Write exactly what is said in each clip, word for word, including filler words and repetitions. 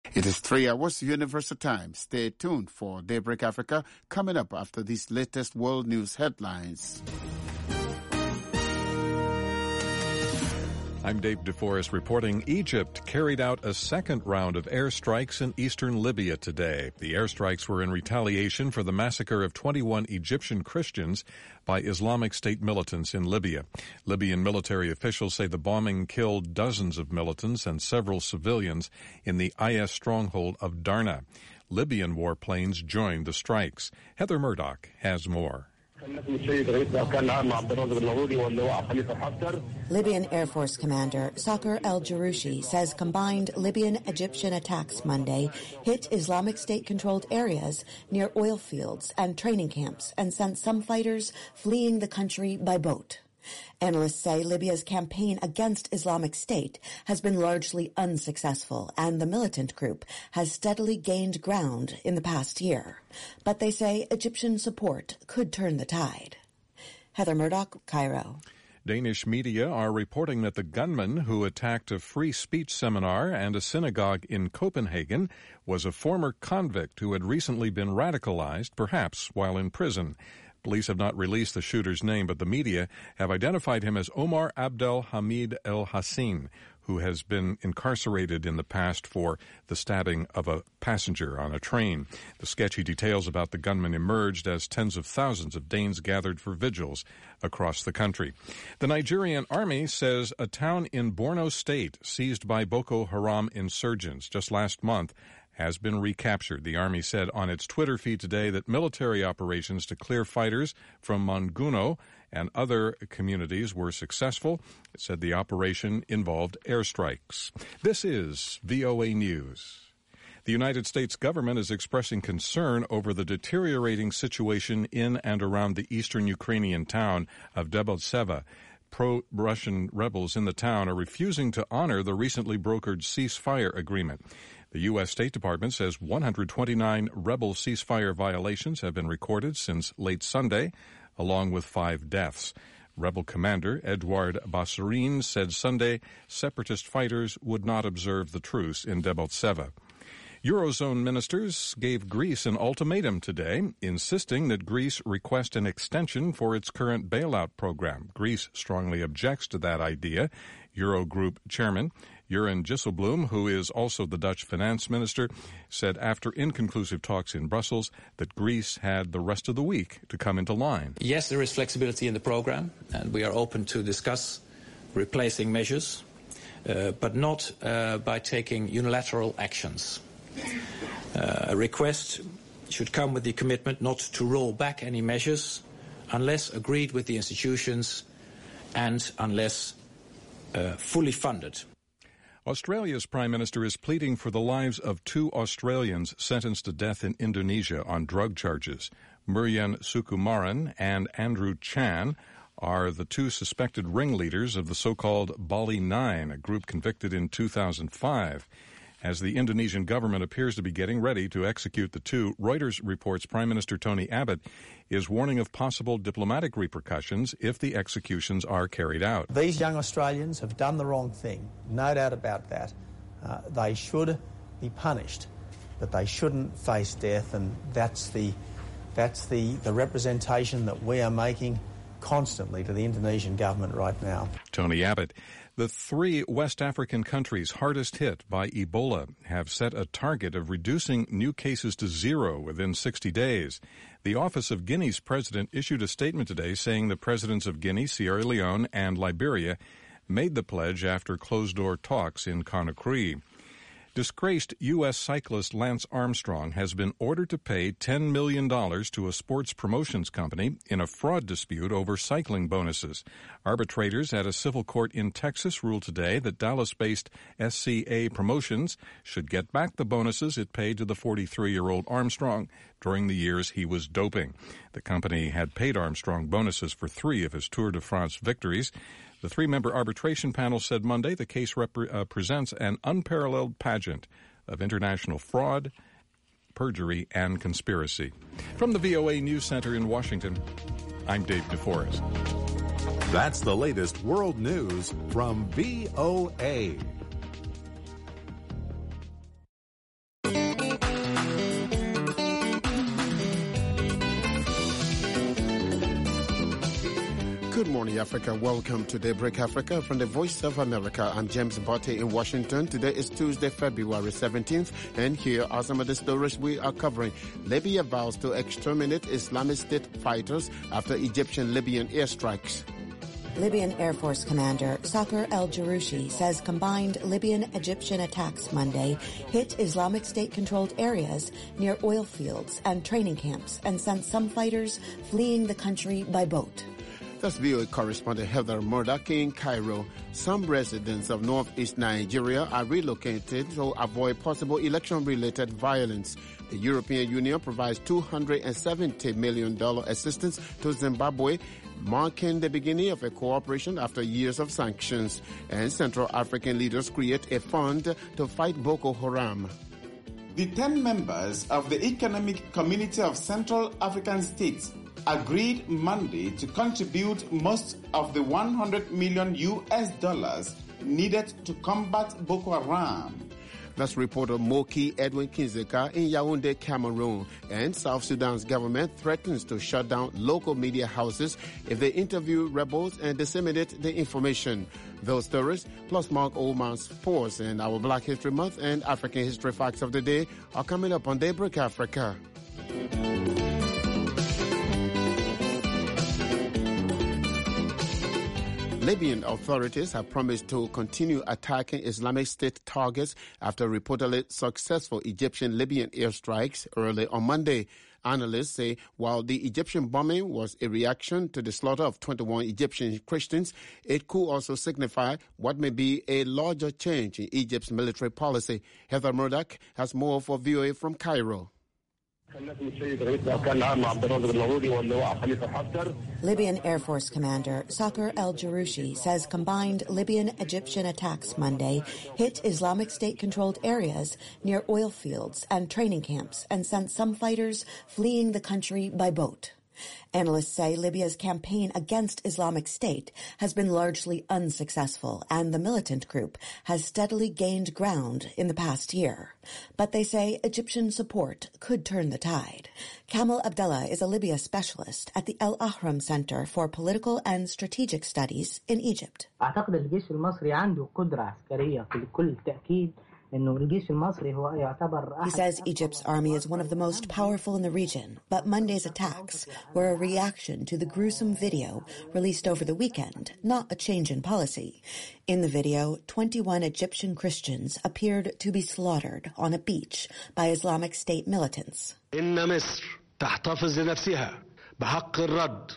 It is three hours Universal Time. Stay tuned for Daybreak Africa coming up after these latest world news headlines. I'm Dave DeForest reporting. Egypt carried out a second round of airstrikes in eastern Libya today. The airstrikes were in retaliation for the massacre of twenty-one Egyptian Christians by Islamic State militants in Libya. Libyan military officials say the bombing killed dozens of militants and several civilians in the I S stronghold of Darna. Libyan warplanes joined the strikes. Heather Murdoch has more. Libyan Air Force Commander Sakr el-Jaroushi says combined Libyan-Egyptian attacks Monday hit Islamic State-controlled areas near oil fields and training camps and sent some fighters fleeing the country by boat. Analysts say Libya's campaign against Islamic State has been largely unsuccessful, and the militant group has steadily gained ground in the past year. But they say Egyptian support could turn the tide. Heather Murdoch, Cairo. Danish media are reporting that the gunman who attacked a free speech seminar and a synagogue in Copenhagen was a former convict who had recently been radicalized, perhaps while in prison. Police have not released the shooter's name, but the media have identified him as Omar Abdel Hamid El Hassin, who has been incarcerated in the past for the stabbing of a passenger on a train. The sketchy details about the gunman emerged as tens of thousands of Danes gathered for vigils across the country. The Nigerian army says a town in Borno State, seized by Boko Haram insurgents just last month, has been recaptured. The Army said on its Twitter feed today that military operations to clear fighters from Manguno and other communities were successful. It said the operation involved airstrikes. This is V O A News. The United States government is expressing concern over the deteriorating situation in and around the eastern Ukrainian town of Debaltseve. Pro-Russian rebels in the town are refusing to honor the recently brokered ceasefire agreement. The U S. State Department says one hundred twenty-nine rebel ceasefire violations have been recorded since late Sunday, along with five deaths. Rebel commander Edouard Bassarin said Sunday separatist fighters would not observe the truce in Debaltseve. Eurozone ministers gave Greece an ultimatum today, insisting that Greece request an extension for its current bailout program. Greece strongly objects to that idea. Eurogroup chairman Jeroen Dijsselbloem, who is also the Dutch finance minister, said after inconclusive talks in Brussels that Greece had the rest of the week to come into line. Yes, there is flexibility in the program, and we are open to discuss replacing measures, uh, but not uh, by taking unilateral actions. Uh, a request should come with the commitment not to roll back any measures unless agreed with the institutions and unless uh, fully funded. Australia's Prime Minister is pleading for the lives of two Australians sentenced to death in Indonesia on drug charges. Murian Sukumaran and Andrew Chan are the two suspected ringleaders of the so-called Bali Nine, a group convicted in two thousand five. As the Indonesian government appears to be getting ready to execute the two, Reuters reports Prime Minister Tony Abbott is warning of possible diplomatic repercussions if the executions are carried out. These young Australians have done the wrong thing, no doubt about that. Uh, they should be punished, but they shouldn't face death, and that's the, that's the, the representation that we are making constantly to the Indonesian government right now. Tony Abbott. The three West African countries hardest hit by Ebola have set a target of reducing new cases to zero within sixty days. The Office of Guinea's president issued a statement today saying the presidents of Guinea, Sierra Leone, and Liberia made the pledge after closed-door talks in Conakry. Disgraced U S cyclist Lance Armstrong has been ordered to pay ten million dollars to a sports promotions company in a fraud dispute over cycling bonuses. Arbitrators at a civil court in Texas ruled today that Dallas-based S C A Promotions should get back the bonuses it paid to the forty-three-year-old Armstrong during the years he was doping. The company had paid Armstrong bonuses for three of his Tour de France victories. The three-member arbitration panel said Monday the case represents uh, an unparalleled pageant of international fraud, perjury, and conspiracy. From the V O A News Center in Washington, I'm Dave DeForest. That's the latest world news from V O A. Good morning, Africa. Welcome to Daybreak Africa from the Voice of America. I'm James Botte in Washington. Today is Tuesday, February seventeenth, and here are some of the stories we are covering. Libya vows to exterminate Islamic State fighters after Egyptian-Libyan airstrikes. Libyan Air Force Commander Sakr el-Jaroushi says combined Libyan-Egyptian attacks Monday hit Islamic State-controlled areas near oil fields and training camps and sent some fighters fleeing the country by boat. That's V O A correspondent Heather Murdoch in Cairo. Some residents of northeast Nigeria are relocated to avoid possible election-related violence. The European Union provides two hundred seventy million dollars assistance to Zimbabwe, marking the beginning of a cooperation after years of sanctions. And Central African leaders create a fund to fight Boko Haram. The ten members of the Economic Community of Central African States agreed Monday to contribute most of the one hundred million U S dollars needed to combat Boko Haram. That's reporter Moki Edwin Kinzeka in Yaoundé, Cameroon. And South Sudan's government threatens to shut down local media houses if they interview rebels and disseminate the information. Those stories, plus Mark Oldman's Force and our Black History Month and African History Facts of the Day are coming up on Daybreak Africa. Libyan authorities have promised to continue attacking Islamic State targets after reportedly successful Egyptian-Libyan airstrikes early on Monday. Analysts say while the Egyptian bombing was a reaction to the slaughter of twenty-one Egyptian Christians, it could also signify what may be a larger change in Egypt's military policy. Heather Murdoch has more for V O A from Cairo. Libyan Air Force Commander Sakr el-Jaroushi says combined Libyan-Egyptian attacks Monday hit Islamic State-controlled areas near oil fields and training camps and sent some fighters fleeing the country by boat. Analysts say Libya's campaign against Islamic State has been largely unsuccessful, and the militant group has steadily gained ground in the past year. But they say Egyptian support could turn the tide. Kamal Abdallah is a Libya specialist at the El Ahram Center for Political and Strategic Studies in Egypt. أعتقد الجيش المصري عنده قدرة عسكرية بكل تأكيد. He says Egypt's army is one of the most powerful in the region, but Monday's attacks were a reaction to the gruesome video released over the weekend, not a change in policy. In the video, twenty-one Egyptian Christians appeared to be slaughtered on a beach by Islamic State militants. إن مصر تحتفظ لنفسها بحق الرد.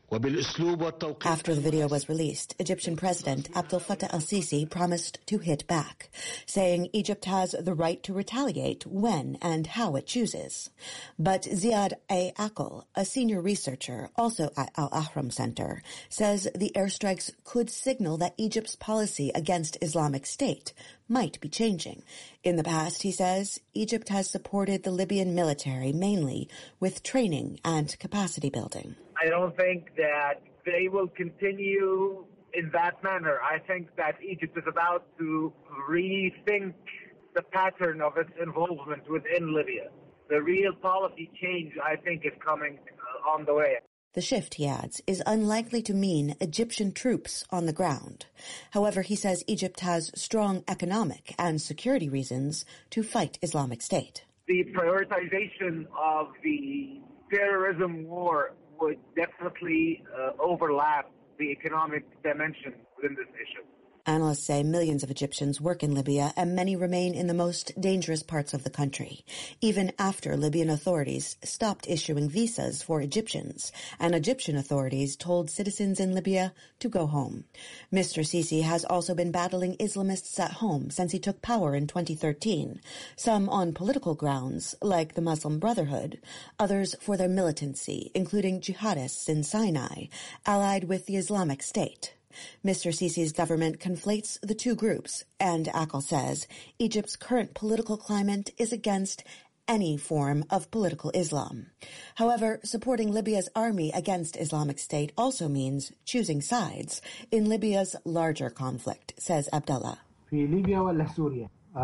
After the video was released, Egyptian President Abdel Fattah el-Sisi promised to hit back, saying Egypt has the right to retaliate when and how it chooses. But Ziad A. Akil, a senior researcher also at Al Ahram Center, says the airstrikes could signal that Egypt's policy against Islamic State might be changing. In the past, he says, Egypt has supported the Libyan military mainly with training and capacity building. I don't think that they will continue in that manner. I think that Egypt is about to rethink the pattern of its involvement within Libya. The real policy change, I think, is coming uh, on the way. The shift, he adds, is unlikely to mean Egyptian troops on the ground. However, he says Egypt has strong economic and security reasons to fight Islamic State. The prioritization of the terrorism war would definitely uh, overlap the economic dimension within this issue. Analysts say millions of Egyptians work in Libya and many remain in the most dangerous parts of the country, even after Libyan authorities stopped issuing visas for Egyptians, and Egyptian authorities told citizens in Libya to go home. Mister Sisi has also been battling Islamists at home since he took power in twenty thirteen, some on political grounds, like the Muslim Brotherhood, others for their militancy, including jihadists in Sinai, allied with the Islamic State. Mister Sisi's government conflates the two groups, and Akil says Egypt's current political climate is against any form of political Islam. However, supporting Libya's army against Islamic State also means choosing sides in Libya's larger conflict, says Abdallah. في ليبيا ولا سوريا؟ آه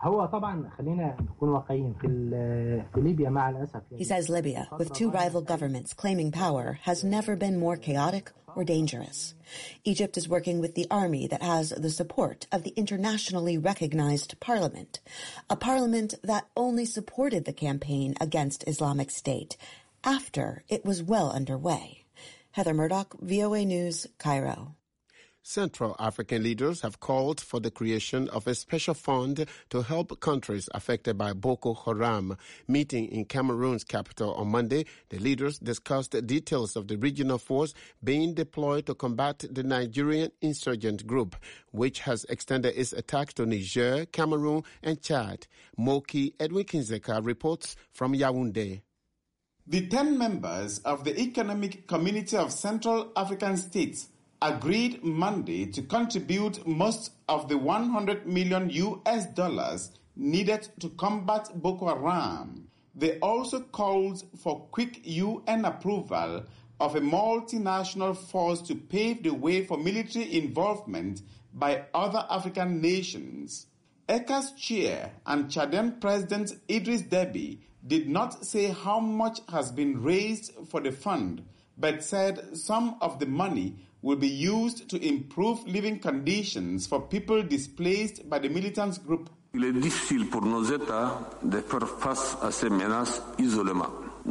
He says Libya, with two rival governments claiming power, has never been more chaotic or dangerous. Egypt is working with the army that has the support of the internationally recognized parliament, a parliament that only supported the campaign against Islamic State after it was well underway. Heather Murdoch, V O A News, Cairo. Central African leaders have called for the creation of a special fund to help countries affected by Boko Haram. Meeting in Cameroon's capital on Monday, the leaders discussed the details of the regional force being deployed to combat the Nigerian insurgent group, which has extended its attacks to Niger, Cameroon, and Chad. Moki Edwin Kinzeka reports from Yaoundé. The ten members of the Economic Community of Central African States agreed Monday to contribute most of the one hundred million U S dollars needed to combat Boko Haram. They also called for quick U N approval of a multinational force to pave the way for military involvement by other African nations. ECA's chair and Chadian President Idris Deby did not say how much has been raised for the fund, but said some of the money will be used to improve living conditions for people displaced by the militant group. Il est difficile pour nos États de faire face à ces menaces isolément.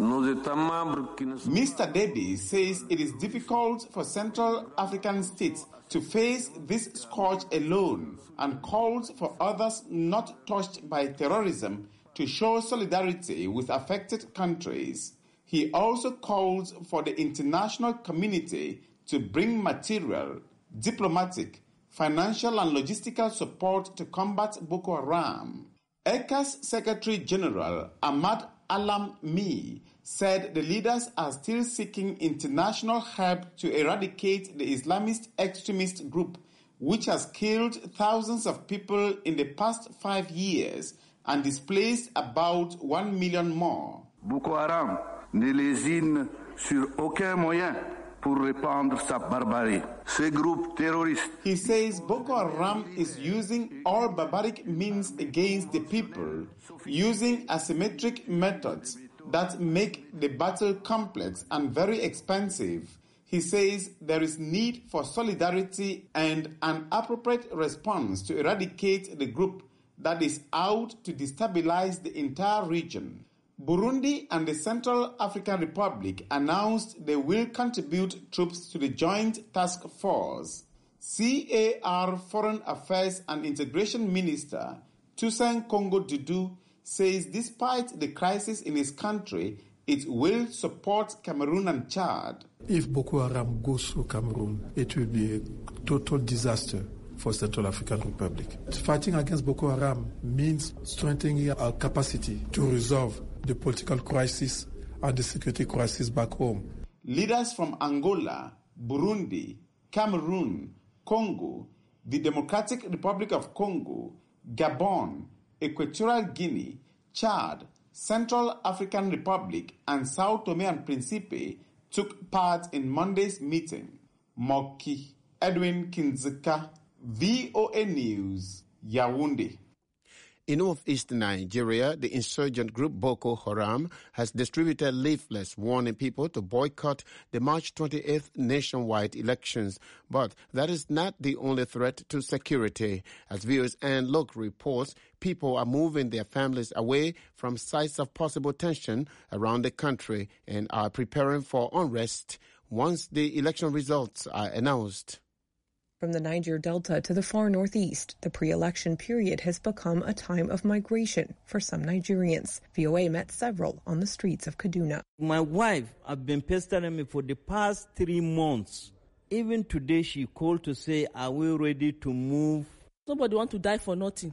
Mister Deby says it is difficult for Central African states to face this scourge alone and calls for others not touched by terrorism to show solidarity with affected countries. He also calls for the international community to bring material, diplomatic, financial and logistical support to combat Boko Haram. ECA's Secretary General Ahmad Alam Mi said the leaders are still seeking international help to eradicate the Islamist extremist group, which has killed thousands of people in the past five years and displaced about one million more. Boko Haram ne lésine sur aucun moyen pour répandre sa barbarie. Ce groupe terroriste. He says Boko Haram is using all barbaric means against the people, using asymmetric methods that make the battle complex and very expensive. He says there is need for solidarity and an appropriate response to eradicate the group that is out to destabilize the entire region. Burundi and the Central African Republic announced they will contribute troops to the Joint Task Force. C A R Foreign Affairs and Integration Minister Toussaint Kongo Dudu says despite the crisis in his country, it will support Cameroon and Chad. If Boko Haram goes through Cameroon, it will be a total disaster for Central African Republic. Fighting against Boko Haram means strengthening our capacity to resolve the political crisis and the security crisis back home. Leaders from Angola, Burundi, Cameroon, Congo, the Democratic Republic of Congo, Gabon, Equatorial Guinea, Chad, Central African Republic, and Sao Tome and Principe took part in Monday's meeting. Moki Edwin Kinzeka, V O A News, Yaoundé. In northeastern Nigeria, the insurgent group Boko Haram has distributed leaflets warning people to boycott the March twenty-eighth nationwide elections. But that is not the only threat to security. As V O A's Ann Look reports, people are moving their families away from sites of possible tension around the country and are preparing for unrest once the election results are announced. From the Niger Delta to the far northeast, the pre-election period has become a time of migration for some Nigerians. V O A met several on the streets of Kaduna. My wife has been pestering me for the past three months. Even today she called to say, are we ready to move? Nobody wants to die for nothing.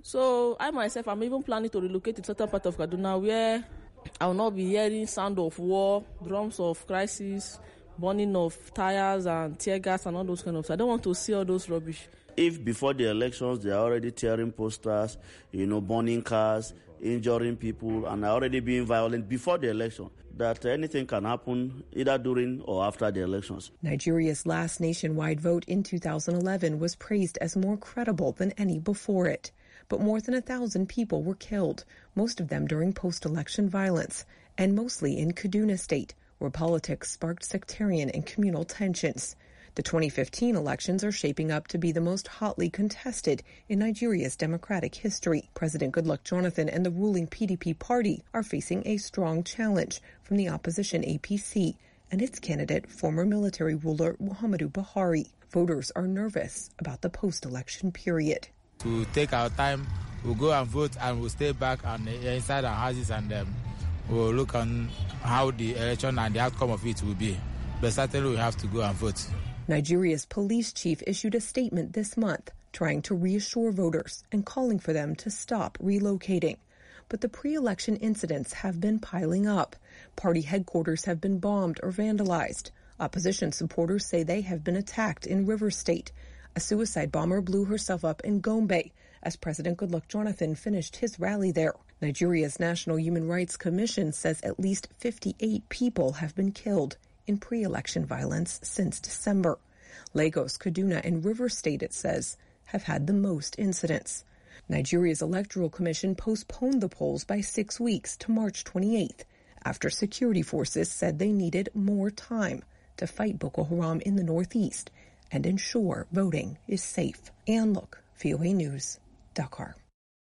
So I myself, I'm even planning to relocate to certain part of Kaduna where I will not be hearing sound of war, drums of crisis, burning of tires and tear gas and all those kind of stuff. I don't want to see all those rubbish. If before the elections they are already tearing posters, you know, burning cars, injuring people, and are already being violent before the election, that anything can happen either during or after the elections. Nigeria's last nationwide vote in two thousand eleven was praised as more credible than any before it. but more than a thousand people were killed, most of them during post-election violence, and mostly in Kaduna State, where politics sparked sectarian and communal tensions. The twenty fifteen elections are shaping up to be the most hotly contested in Nigeria's democratic history. President Goodluck Jonathan and the ruling P D P party are facing a strong challenge from the opposition A P C and its candidate, former military ruler Muhammadu Buhari. Voters are nervous about the post-election period. To take our time, we'll go and vote and we'll stay back and inside our houses and um, we'll look on how the election and the outcome of it will be. But certainly we have to go and vote. Nigeria's police chief issued a statement this month trying to reassure voters and calling for them to stop relocating. But the pre-election incidents have been piling up. Party headquarters have been bombed or vandalized. Opposition supporters say they have been attacked in River State. A suicide bomber blew herself up in Gombe as President Goodluck Jonathan finished his rally there. Nigeria's National Human Rights Commission says at least fifty-eight people have been killed in pre-election violence since December. Lagos, Kaduna, and River State, it says, have had the most incidents. Nigeria's Electoral Commission postponed the polls by six weeks to March twenty-eighth after security forces said they needed more time to fight Boko Haram in the northeast and ensure voting is safe. Ann Look, V O A News, Dakar.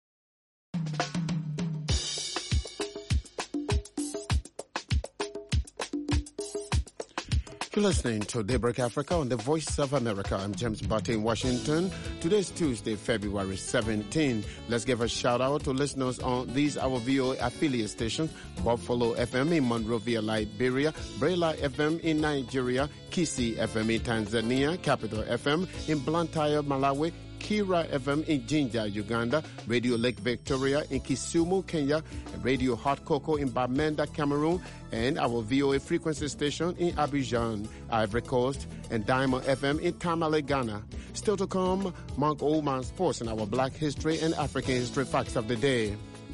You're listening to Daybreak Africa on the Voice of America. I'm James Butte in Washington. Today's Tuesday, February seventeenth. Let's give a shout out to listeners on these our V O A affiliate stations: Buffalo F M in Monrovia, Liberia, Brela F M in Nigeria, Kisi F M in Tanzania, Capital F M in Blantyre, Malawi, Kira F M in Jinja, Uganda, Radio Lake Victoria in Kisumu, Kenya, Radio Hot Cocoa in Bamenda, Cameroon, and our V O A frequency station in Abidjan, Ivory Coast, and Diamond F M in Tamale, Ghana. Still to come, Mark Oldman Sports and our Black History and African History Facts of the Day.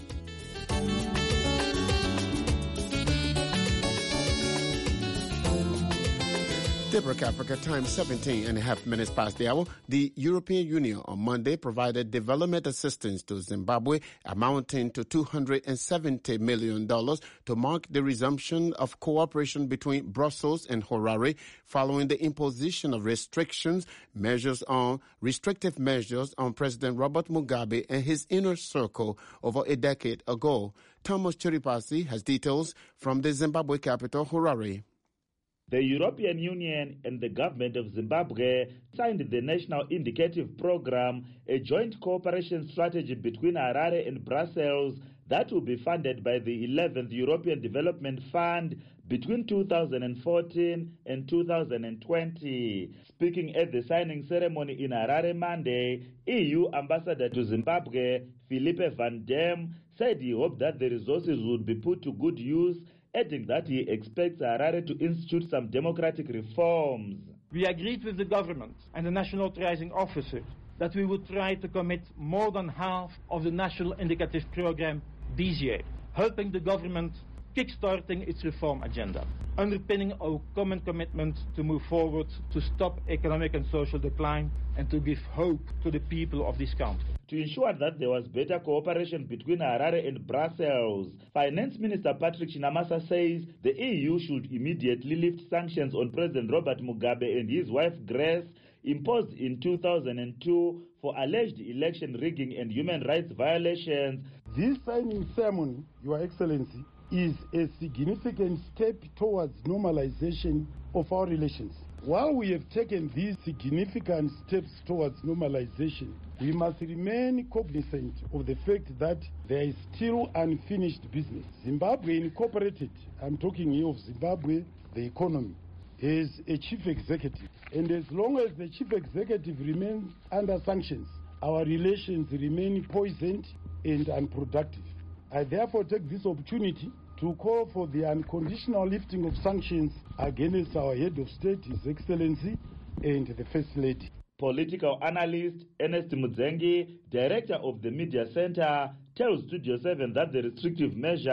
Daybreak Africa, time seventeen and a half minutes past the hour. The European Union on Monday provided development assistance to Zimbabwe amounting to two hundred seventy million dollars to mark the resumption of cooperation between Brussels and Harare following the imposition of restrictions, measures on restrictive measures on President Robert Mugabe and his inner circle over a decade ago. Thomas Chiripasi has details from the Zimbabwe capital, Harare. The European Union and the government of Zimbabwe signed the National Indicative Program, a joint cooperation strategy between Harare and Brussels that will be funded by the eleventh European Development Fund between two thousand fourteen and two thousand twenty. Speaking at the signing ceremony in Harare Monday, E U Ambassador to Zimbabwe, Philippe Van Dam, said he hoped that the resources would be put to good use, adding that he expects Harare to institute some democratic reforms. We agreed with the government and the national authorizing officer that we would try to commit more than half of the national indicative program this year, helping the government kickstarting its reform agenda, underpinning our common commitment to move forward to stop economic and social decline and to give hope to the people of this country. To ensure that there was better cooperation between Harare and Brussels, Finance Minister Patrick Chinamasa says the E U should immediately lift sanctions on President Robert Mugabe and his wife Grace, imposed in two thousand two for alleged election rigging and human rights violations. This signing ceremony, Your Excellency, is a significant step towards normalization of our relations. While we have taken these significant steps towards normalization, we must remain cognizant of the fact that there is still unfinished business. Zimbabwe Incorporated, I'm talking here of Zimbabwe, the economy, is a chief executive. And as long as the chief executive remains under sanctions, our relations remain poisoned and unproductive. I therefore take this opportunity to call for the unconditional lifting of sanctions against our head of state, His Excellency, and the First Lady. Political analyst Ernest Mudzengi, director of the Media Center, tells Studio seven that the restrictive measures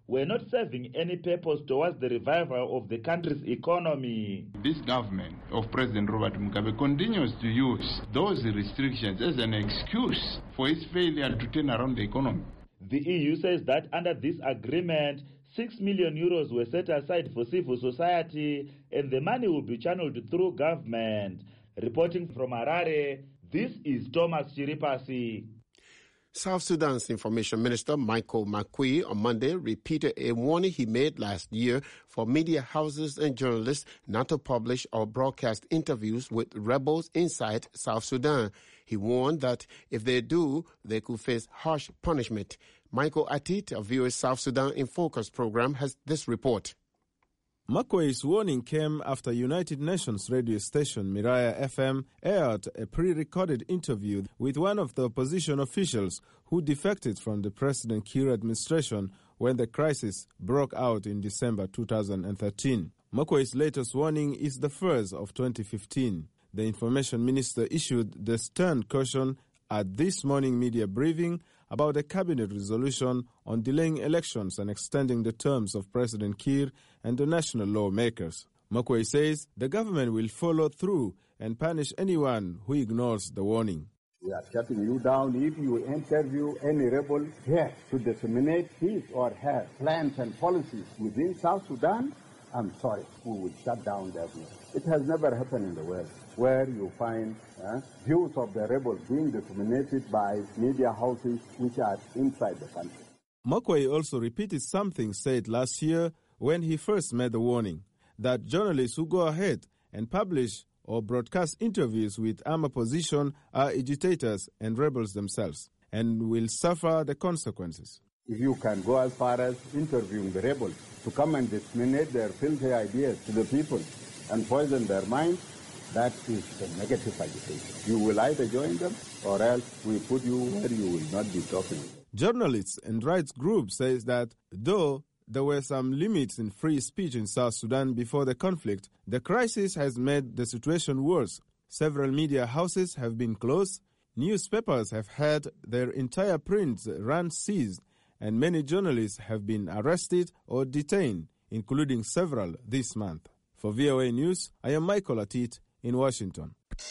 were not serving any purpose towards the revival of the country's economy. This government of President Robert Mugabe continues to use those restrictions as an excuse for its failure to turn around the economy. The E U says that under this agreement, six million euros were set aside for civil society and the money will be channeled through government. Reporting from Harare, this is Thomas Chiripasi. South Sudan's Information Minister Michael Makui on Monday repeated a warning he made last year for media houses and journalists not to publish or broadcast interviews with rebels inside South Sudan. He warned that if they do, they could face harsh punishment. Michael Atit of V O A's South Sudan in Focus program has this report. Makwei's warning came after United Nations radio station Miraya F M aired a pre-recorded interview with one of the opposition officials who defected from the President Kiir administration when the crisis broke out in December two thousand thirteen. Makwei's latest warning is the first of twenty fifteen. The information minister issued the stern caution at this morning media briefing about a cabinet resolution on delaying elections and extending the terms of President Kiir and the national lawmakers. Makwei says the government will follow through and punish anyone who ignores the warning. We are shutting you down if you interview any rebel here to disseminate his or her plans and policies within South Sudan. I'm sorry, we will shut down that. It has never happened in the world where you find uh, views of the rebels being disseminated by media houses which are inside the country. Makwei also repeated something said last year when he first made the warning, that journalists who go ahead and publish or broadcast interviews with armed opposition are agitators and rebels themselves and will suffer the consequences. If you can go as far as interviewing the rebels to come and disseminate their filthy ideas to the people and poison their minds, that is the negative agitation. You will either join them or else we put you where you will not be talking. Journalists and rights groups say that though there were some limits in free speech in South Sudan before the conflict, the crisis has made the situation worse. Several media houses have been closed, newspapers have had their entire prints run seized, and many journalists have been arrested or detained, including several this month. For V O A News, I am Michael Atit in Washington.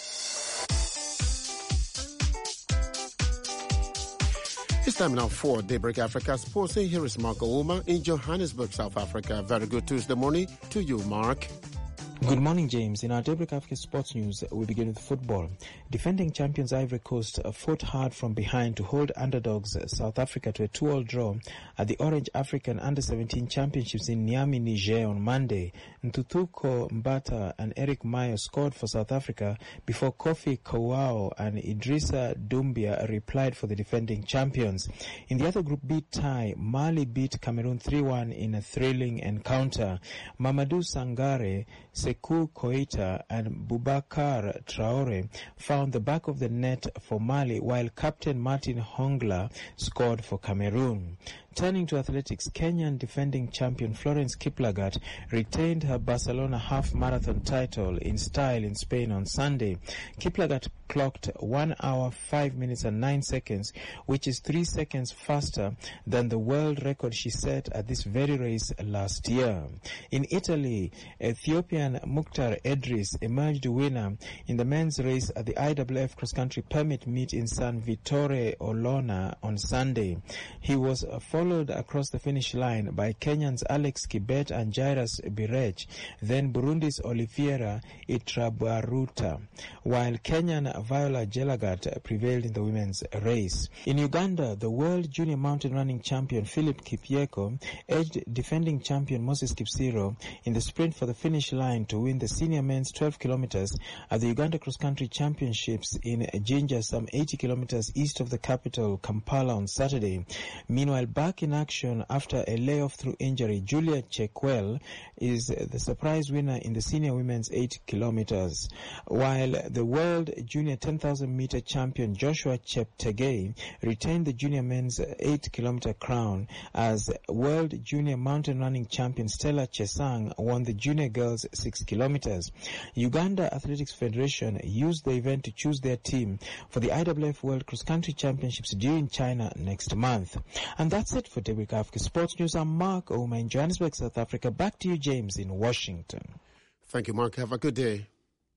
It's time now for Daybreak Africa Sports. And here is Mark Ouma in Johannesburg, South Africa. Very good Tuesday morning to you, Mark. Good morning, James. In our Daybreak Africa Sports News, we begin with football. Defending champions Ivory Coast fought hard from behind to hold underdogs South Africa to a two-all draw at the Orange African Under seventeen Championships in Niamey, Niger on Monday. Ntutuko Mbata and Eric Mayo scored for South Africa before Kofi Kawao and Idrissa Doumbia replied for the defending champions. In the other Group B tie, Mali beat Cameroon three one in a thrilling encounter. Mamadou Sangare, Sekou Koita and Boubacar Traore found the back of the net for Mali, while Captain Martin Hongla scored for Cameroon. Turning to athletics, Kenyan defending champion Florence Kiplagat retained her Barcelona half-marathon title in style in Spain on Sunday. Kiplagat clocked one hour, five minutes and nine seconds, which is three seconds faster than the world record she set at this very race last year. In Italy, Ethiopian Mukhtar Edris emerged winner in the men's race at the I W F cross-country permit meet in San Vittore Olona on Sunday. He was followed across the finish line by Kenyans Alex Kibet and Jairus Birech, then Burundi's Oliviera Itrabaruta, while Kenyan Viola Jelagat prevailed in the women's race. In Uganda, the world junior mountain running champion Philip Kipyeko edged defending champion Moses Kipsiro in the sprint for the finish line to win the senior men's twelve kilometers at the Uganda cross-country championships in Jinja, some eighty kilometers east of the capital, Kampala, on Saturday. Meanwhile, back in action after a layoff through injury, Julia Chekwel is the surprise winner in the senior women's eight kilometers, while the world junior ten thousand meter champion Joshua Cheptegei retained the junior men's eight kilometer crown as world junior mountain running champion Stella Chesang won the junior girls six kilometers. Uganda Athletics Federation used the event to choose their team for the I W F World Cross Country Championships due in China next month. And that's it it for Daybreak Africa Sports News. I'm Mark Ouma in Johannesburg, South Africa. Back to you, James, in Washington. Thank you, Mark. Have a good day.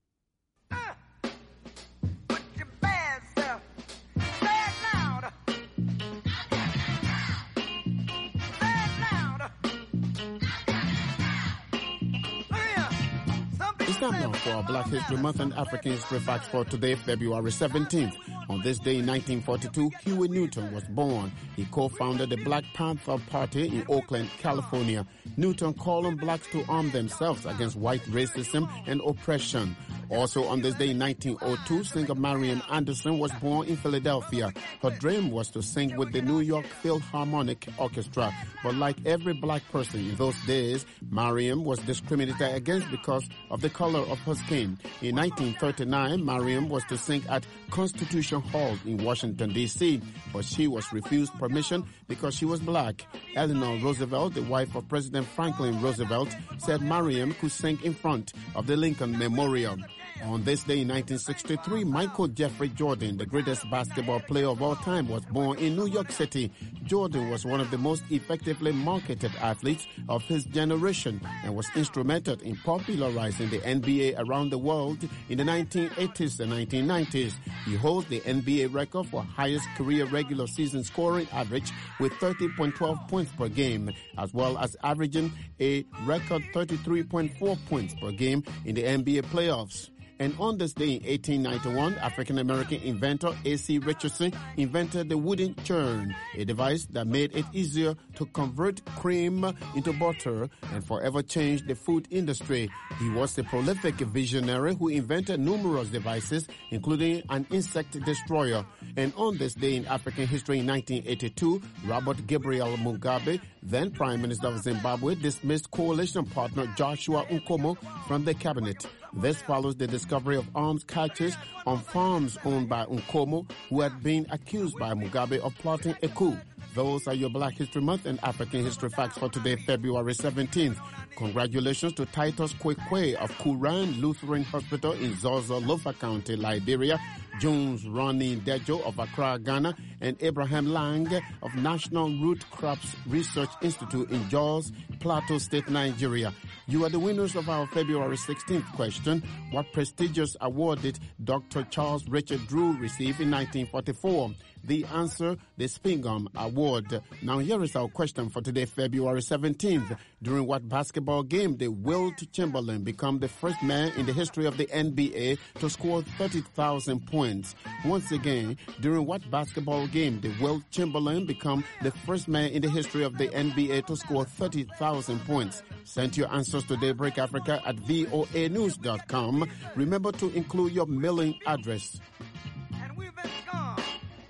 It's time now for our Black History Month and African History Facts for today, February seventeenth. On this day in nineteen forty-two, Huey Newton was born. He co-founded the Black Panther Party in Oakland, California. Newton called on blacks to arm themselves against white racism and oppression. Also on this day in nineteen oh two, singer Marian Anderson was born in Philadelphia. Her dream was to sing with the New York Philharmonic Orchestra. But like every black person in those days, Mariam was discriminated against because of the color of her skin. In nineteen thirty-nine, Mariam was to sing at Constitution Hall in Washington, D C, but she was refused permission because she was black. Eleanor Roosevelt, the wife of President Franklin Roosevelt, said Mariam could sing in front of the Lincoln Memorial. On this day in nineteen sixty-three, Michael Jeffrey Jordan, the greatest basketball player of all time, was born in New York City. Jordan was one of the most effectively marketed athletes of his generation and was instrumental in popularizing the N B A around the world in the nineteen eighties and nineteen nineties. He holds the N B A record for highest career regular season scoring average with thirty point one two points per game, as well as averaging a record thirty-three point four points per game in the N B A playoffs. And on this day in eighteen ninety-one, African-American inventor A C Richardson invented the wooden churn, a device that made it easier to convert cream into butter and forever changed the food industry. He was a prolific visionary who invented numerous devices, including an insect destroyer. And on this day in African history in nineteen eighty-two, Robert Gabriel Mugabe, then Prime Minister of Zimbabwe, dismissed coalition partner Joshua Nkomo from the cabinet. This follows the discovery of arms catches on farms owned by Nkomo, who had been accused by Mugabe of plotting a coup. Those are your Black History Month and African History Facts for today, February seventeenth. Congratulations to Titus Kwekwe of Kuran Lutheran Hospital in Zozo, Lofa County, Liberia, Jones Ronnie Dejo of Accra, Ghana, and Abraham Lang of National Root Crops Research Institute in Jos, Plateau State, Nigeria. You are the winners of our February sixteenth question. What prestigious award did Doctor Charles Richard Drew receive in nineteen forty-four? The answer, the Spingarn Award. Now here is our question for today, February seventeenth. During what basketball game did Wilt Chamberlain become the first man in the history of the N B A to score thirty thousand points? Once again, during what basketball game did Wilt Chamberlain become the first man in the history of the N B A to score thirty thousand points? Send your answers to Daybreak Africa at V O A news dot com. Remember to include your mailing address. And we've been gone.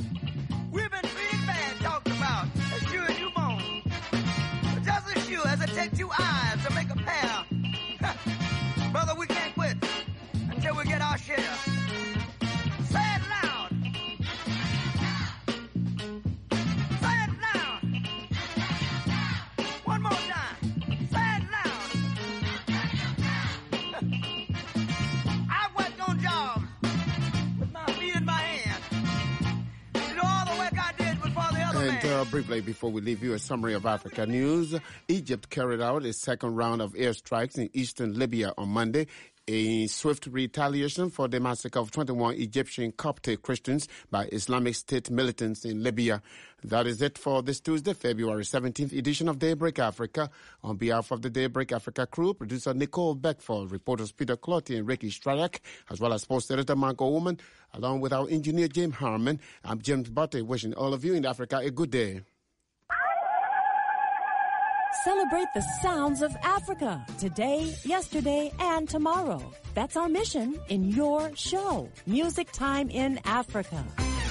We've been big bad talked about as sure as you moan. But just as sure as it takes two eyes to make a pair. Brother, we can't quit until we get our share. Say it loud. Say it loud. One more time. Say it loud. I've worked on jobs with my feet in my hand. You know all the work I did before the other man. And uh, briefly, before we leave you, a summary of Africa news. Egypt carried out a second round of airstrikes in eastern Libya on Monday, a swift retaliation for the massacre of twenty-one Egyptian Coptic Christians by Islamic State militants in Libya. That is it for this Tuesday, February seventeenth edition of Daybreak Africa. On behalf of the Daybreak Africa crew, producer Nicole Beckford, reporters Peter Clotty and Ricky Stradak, as well as sports editor Marco Woman, along with our engineer James Harmon, I'm James Butte, wishing all of you in Africa a good day. Celebrate the sounds of Africa today, yesterday, and tomorrow. That's our mission in your show, Music Time in Africa.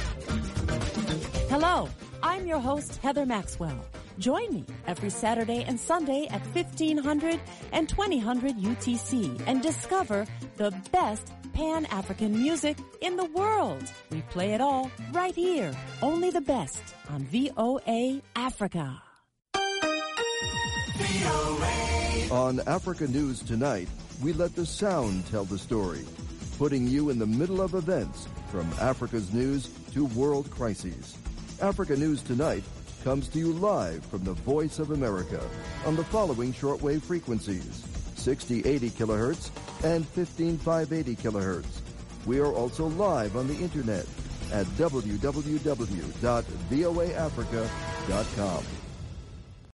Hello, I'm your host, Heather Maxwell. Join me every Saturday and Sunday at fifteen hundred and twenty hundred U T C and discover the best Pan-African music in the world. We play it all right here, only the best on V O A Africa. On Africa News Tonight, we let the sound tell the story, putting you in the middle of events from Africa's news to world crises. Africa News Tonight comes to you live from the Voice of America on the following shortwave frequencies: sixty eighty kilohertz and fifteen five eighty kilohertz. We are also live on the internet at w w w dot v o a africa dot com.